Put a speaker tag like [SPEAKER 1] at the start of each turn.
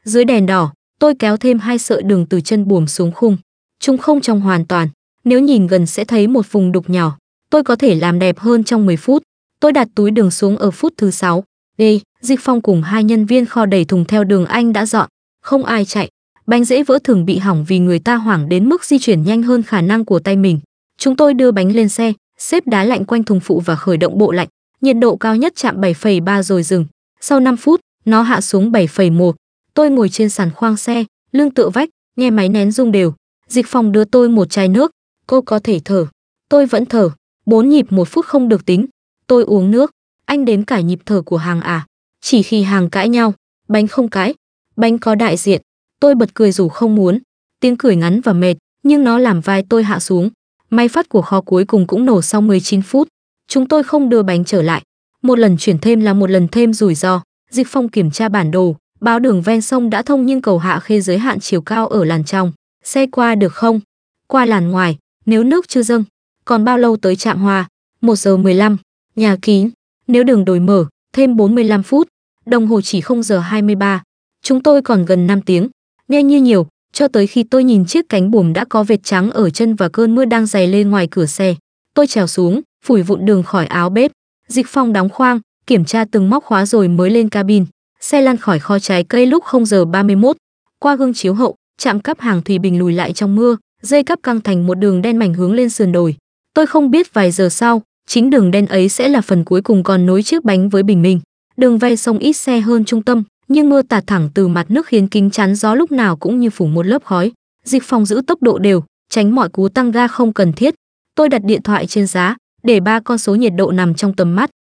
[SPEAKER 1] Dưới đèn đỏ, tôi kéo thêm 2 sợi đường từ chân buồm xuống khung. Chúng không trong hoàn toàn, nếu nhìn gần sẽ thấy một vùng đục nhỏ. Tôi có thể làm đẹp hơn trong 10 phút. Tôi đặt túi đường xuống ở phút thứ 6. Dịch Phong cùng 2 nhân viên kho đẩy thùng theo đường anh đã dọn. Không ai chạy. Bánh dễ vỡ thường bị hỏng vì người ta hoảng đến mức di chuyển nhanh hơn khả năng của tay mình. Chúng tôi đưa bánh lên xe, xếp đá lạnh quanh thùng phụ và khởi động bộ lạnh. Nhiệt độ cao nhất chạm 7,3 rồi dừng. Sau 5 phút, nó hạ xuống 7,1. Tôi ngồi trên sàn khoang xe, lưng tựa vách, nghe máy nén rung đều. Dịch Phong đưa tôi một chai nước. Cô có thể thở. Tôi vẫn thở. 4 nhịp 1 phút không được tính. Tôi uống nước. Anh đếm cả nhịp thở của Hàng à? Chỉ khi Hàng cãi nhau, bánh không cãi. Bánh có đại diện. Tôi bật cười dù không muốn. Tiếng cười ngắn và mệt, nhưng nó làm vai tôi hạ xuống. Máy phát của kho cuối cùng cũng nổ sau 19 phút. Chúng tôi không đưa bánh trở lại. Một lần chuyển thêm là một lần thêm rủi ro. Dịch Phong kiểm tra bản đồ, báo đường ven sông đã thông nhưng cầu Hạ Khê giới hạn chiều cao ở làn trong. Xe qua được không? Qua làn ngoài, nếu nước chưa dâng. Còn bao lâu tới trạm Hòa? 1 giờ 15. Nhà kín. Nếu đường đổi mở, thêm 45 phút. Đồng hồ chỉ 0 giờ 23. Chúng tôi còn gần 5 tiếng. Nghe như nhiều, cho tới khi tôi nhìn chiếc cánh buồm đã có vệt trắng ở chân và cơn mưa đang dày lên ngoài cửa xe. Tôi trèo xuống, phủi vụn đường khỏi áo bếp. Dịch Phong đóng khoang, kiểm tra từng móc khóa rồi mới lên cabin. Xe lăn khỏi kho trái cây lúc 0 giờ 31. Qua gương chiếu hậu, trạm cắp Hàng Thủy Bình lùi lại trong mưa, dây cắp căng thành một đường đen mảnh hướng lên sườn đồi. Tôi không biết vài giờ sau, chính đường đen ấy sẽ là phần cuối cùng còn nối chiếc bánh với bình minh. Đường ven sông ít xe hơn trung tâm, nhưng mưa tạt thẳng từ mặt nước khiến kính chắn gió lúc nào cũng như phủ một lớp khói. Dịch Phong giữ tốc độ đều, tránh mọi cú tăng ga không cần thiết. Tôi đặt điện thoại trên giá, để 3 con số nhiệt độ nằm trong tầm mắt.